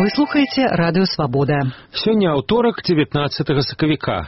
Вы слухаеце радыё Свабода. Сёння аўторак, 19 сакавіка.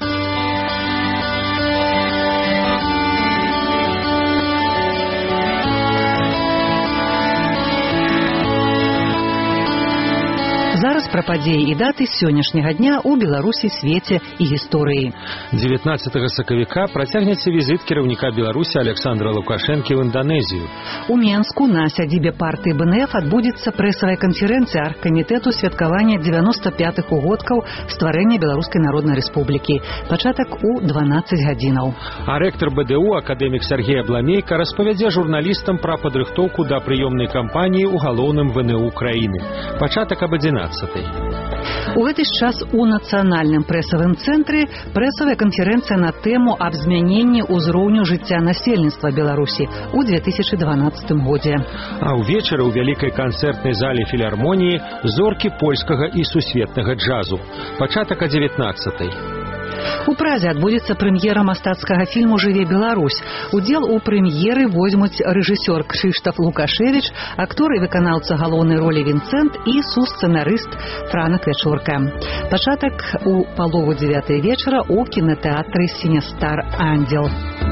Зараз пра падзеі і даты сённяшняга дня ў Беларусі, свеце і гісторыі. 19 сакавіка працягнецца візіт кіраўніка Беларусі Александра Лукашэнкі в Інданезію. У Менску на сядзібе партыі БНФ адбудзецца прэсавая канферэнцыя аргкамітэту святкавання 95-х угодкаў стварэння Беларускай Народнай Рэспублікі. Пачатак у 12 гадзінаў. А рэктар БДУ, акадэмік Сергей Абламейка, распавядзе журналістам пра падрыхтоўку да прыёмнай кампаніі ў галоўным ВНУ краіны. Пачатак об 11. У гэты ж час у нацыянальным прэсавым цэнтры прэсавая канферэнцыя на тэму аб змяненні ўзроўню жыцця насельніцтва Беларусі ў 2012 годзе. А ўвечары ў вялікай канцэртнай зале філармоніі зоркі польскага і сусветнага джазу. Пачатак о 19. У Празе адбудзецца прэм'ера мастацкага фільму «Жыве Беларусь». Удзел у прэм'еры возьмуць рэжысёр Кшыштаф Лукашевіч, актор і выканаўца галоўнай ролі Вінцэнт і сусцэнарыст Франак Вячорка. Пачатак у 8:30 вечара у кінатэатры «Сінестар Андзел».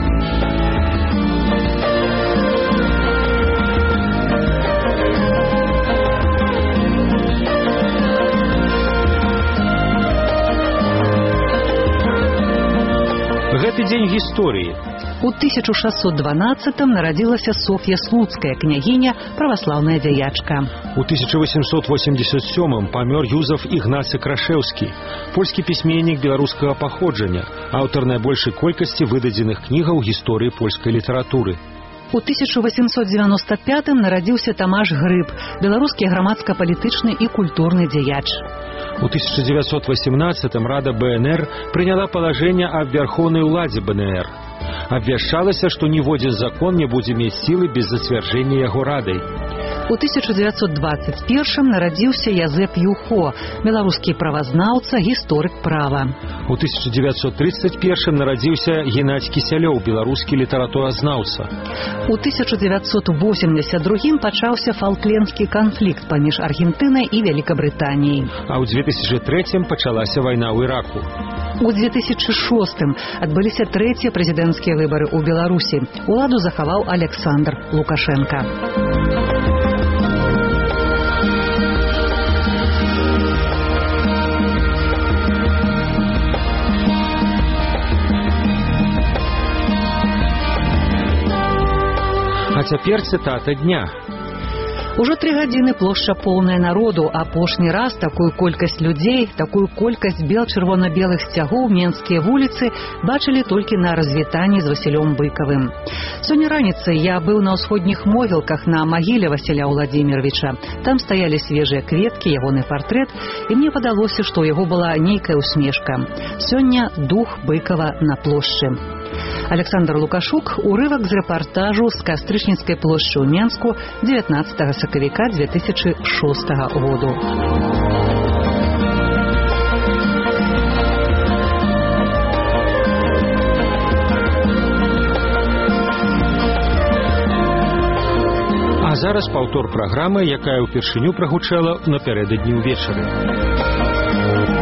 Гэты дзень гісторыі. У 1612-м нарадзілася Соф'я Слуцкая, княгіня, праваслаўная дзяячка. У 1887-м памёр Юзаф Ігнацы Крашэўскі, польскі пісьменнік беларускага паходжання, аўтар найбольшай колькасці выдадзеных кнігаў гісторыі польскай літаратуры. У 1895-м нарадзіўся Тамаш Грыб, беларускі грамадска-палітычны і культурны дзяяч. У 1918-м Рада БНР прыняла палажэнне аб вярхоўнай уладзе БНР. Абвяшчалася, што ніводзін закон не будзе мець сілы без зацвярджэння яго радай. У 1921-м нарадзіўся Язэп Юхо, беларускі правазнаўца, гісторык права. У 1931-м нарадзіўся Геннадзь Кісялёў, беларускі літаратуразнаўца. У 1982-м пачаўся фалклендскі канфлікт паміж Аргентынай і Вялікабрытаніяй. А ў 2003-м пачалася вайна ў Іраку. У 2006-м адбыліся трэція прэзідэнцкія выбары ў Беларусі. Уладу захаваў Александр Лукашенка. А цяпер цытата дня. Ужо 3 гадзіны плошча поўная народу. Апошні раз такую колькасць людзей, такую колькасць бел-чырвона-белых сцягоў менскія вуліцы бачылі толькі на развітанні з Васілём Быкавым. Сёння раніцай я быў на ўсходніх могілках на магіле Васіля Ўладзіміровіча. Там стаялі свежыя кветкі, ягоны партрэт, і мне падалося, што ў яго была нейкая усмешка. Сёння дух Быкава на плошчы. Александр Лукашук, урывак з рэпартажу з Кастрычніцкай плошчы ў Менску 19 сакавіка 2006 году. А зараз паўтор праграмы, якая ўпершыню прагучала напярэдадні ўвечары.